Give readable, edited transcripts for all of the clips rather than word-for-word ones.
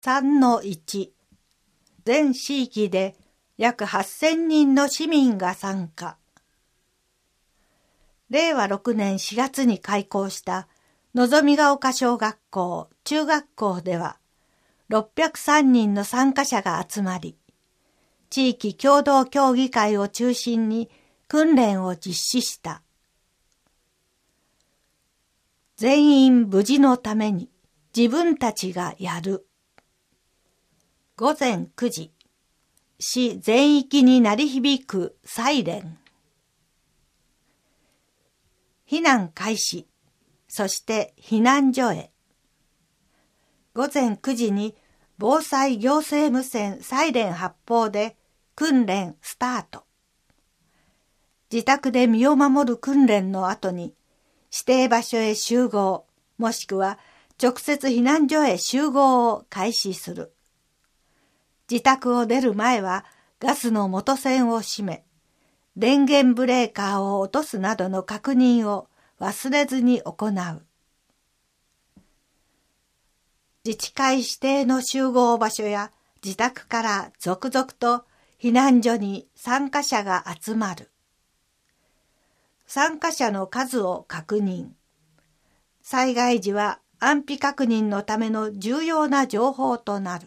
3-1 全地域で約8000人の市民が参加。令和6年4月に開校したのぞみが丘小学校、中学校では603人の参加者が集まり、地域共同協議会を中心に訓練を実施した。全員無事のために自分たちがやる。午前9時、市全域に鳴り響くサイレン。避難開始、そして避難所へ。午前9時に防災行政無線サイレン発砲で訓練スタート。自宅で身を守る訓練の後に指定場所へ集合、もしくは直接避難所へ集合を開始する。自宅を出る前はガスの元栓を閉め、電源ブレーカーを落とすなどの確認を忘れずに行う。自治会指定の集合場所や自宅から続々と避難所に参加者が集まる。参加者の数を確認。災害時は安否確認のための重要な情報となる。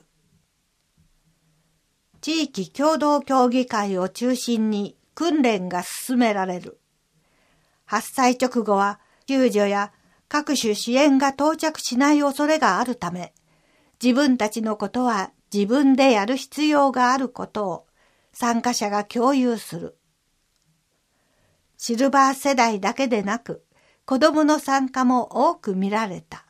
地域共同協議会を中心に訓練が進められる。発災直後は救助や各種支援が到着しない恐れがあるため、自分たちのことは自分でやる必要があることを参加者が共有する。シルバー世代だけでなく、子どもの参加も多く見られた。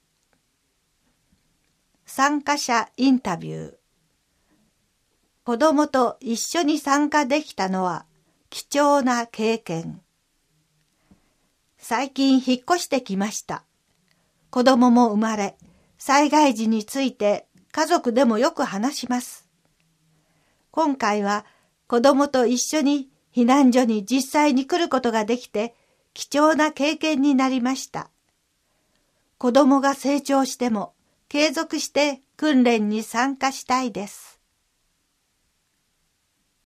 参加者インタビュー。子どもと一緒に参加できたのは貴重な経験。最近引っ越してきました。子どもも生まれ、災害時について家族でもよく話します。今回は子どもと一緒に避難所に実際に来ることができて貴重な経験になりました。子どもが成長しても継続して訓練に参加したいです。